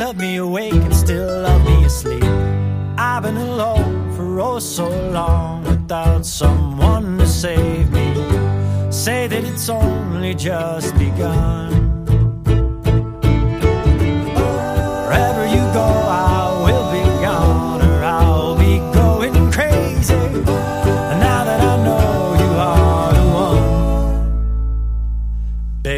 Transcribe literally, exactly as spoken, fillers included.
kept me awake and still love me asleep. I've been alone for oh so long without someone to save me. Say that it's only just begun.